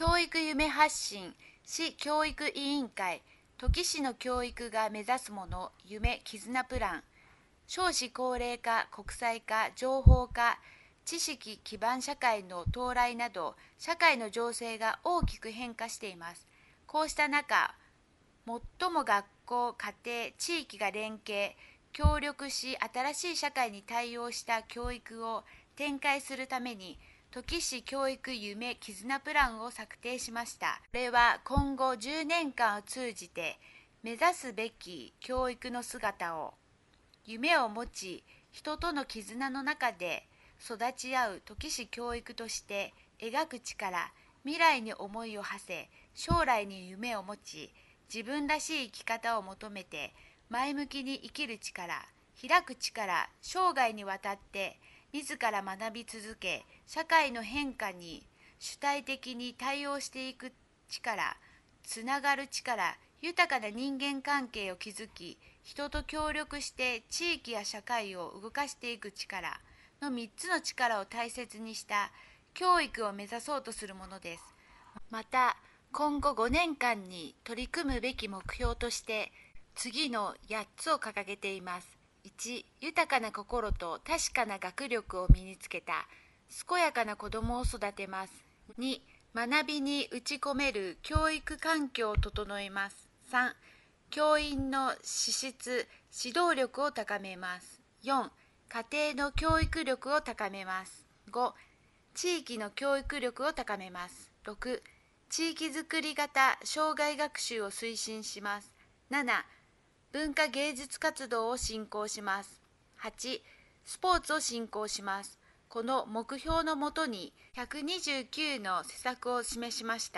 教育夢発信、市教育委員会、土岐市の教育が目指すもの、夢絆プラン、少子高齢化、国際化、情報化、知識基盤社会の到来など、社会の情勢が大きく変化しています。こうした中、最も学校、家庭、地域が連携、協力し、新しい社会に対応した教育を展開するために、土岐市教育夢絆プランを策定しました。これは今後10年間を通じて目指すべき教育の姿を、夢を持ち、人との絆の中で育ち合う土岐市教育として描く力、未来に思いを馳せ、将来に夢を持ち、自分らしい生き方を求めて前向きに生きる力、開く力、生涯にわたって自ら学び続け、社会の変化に主体的に対応していく力、つながる力、豊かな人間関係を築き、人と協力して地域や社会を動かしていく力の3つの力を大切にした教育を目指そうとするものです。また、今後5年間に取り組むべき目標として次の8つを掲げています。1、豊かな心と確かな学力を身につけた健やかな子どもを育てます。2、学びに打ち込める教育環境を整えます。3、教員の資質・指導力を高めます。4、家庭の教育力を高めます。5、地域の教育力を高めます。6、地域づくり型生涯学習を推進します。7、文化芸術活動を進行します。8、スポーツを進行します。この目標のもとに129の施策を示しました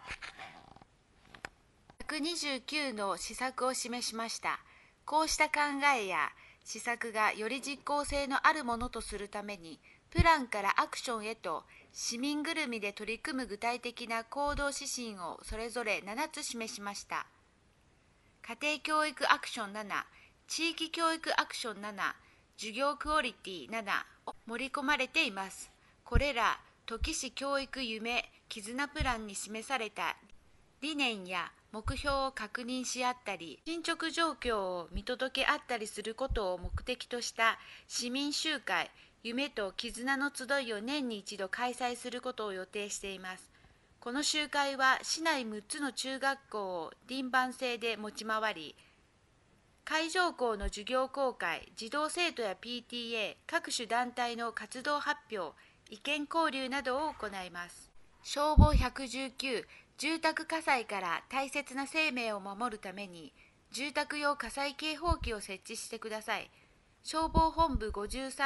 。129の施策を示しました。こうした考えや施策がより実効性のあるものとするために、プランからアクションへと市民ぐるみで取り組む具体的な行動指針をそれぞれ7つ示しました。家庭教育アクション7、地域教育アクション7、授業クオリティ7を盛り込まれています。これら土岐市教育夢絆プランに示された理念や目標を確認し合ったり、進捗状況を見届け合ったりすることを目的とした市民集会、夢と絆の集いを年に一度開催することを予定しています。この集会は市内6つの中学校を輪番制で持ち回り、会場校の授業公開、児童生徒や PTA、各種団体の活動発表、意見交流などを行います。消防119、住宅火災から大切な生命を守るために、住宅用火災警報器を設置してください。消防本部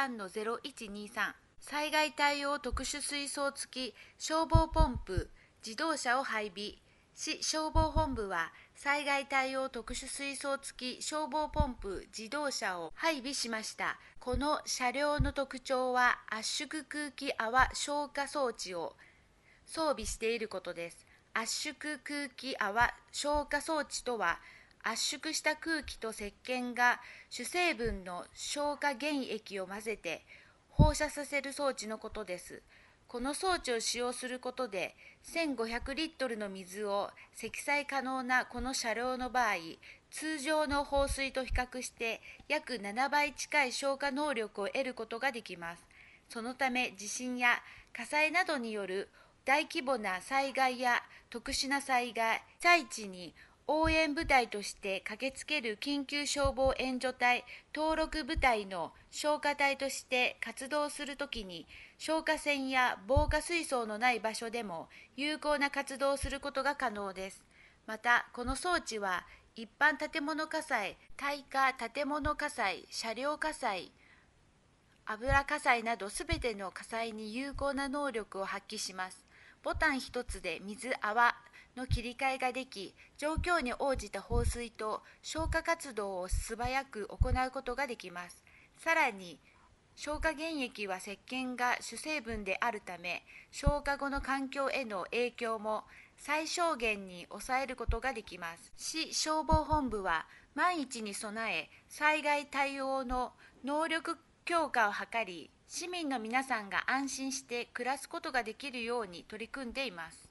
53-0123、災害対応特殊水槽付き消防ポンプ、自動車を配備。市消防本部は災害対応特殊水槽付き消防ポンプ、自動車を配備しました。この車両の特徴は圧縮空気泡消火装置を装備していることです。圧縮空気泡消火装置とは、圧縮した空気と石鹸が主成分の消火原液を混ぜて放射させる装置のことです。この装置を使用することで、1500リットルの水を積載可能なこの車両の場合、通常の放水と比較して約7倍近い消火能力を得ることができます。そのため、地震や火災などによる大規模な災害や特殊な災害、被災地に応援部隊として駆けつける緊急消防援助隊登録部隊の消火隊として活動するときに、消火栓や防火水槽のない場所でも有効な活動をすることが可能です。また、この装置は一般建物火災、耐火建物火災、車両火災、油火災などすべての火災に有効な能力を発揮します。ボタン一つで水、泡の切り替えができ、状況に応じた放水と消火活動を素早く行うことができます。さらに、消火原液は石鹸が主成分であるため、消火後の環境への影響も最小限に抑えることができます。市消防本部は万一に備え、災害対応の能力強化を図り、市民の皆さんが安心して暮らすことができるように取り組んでいます。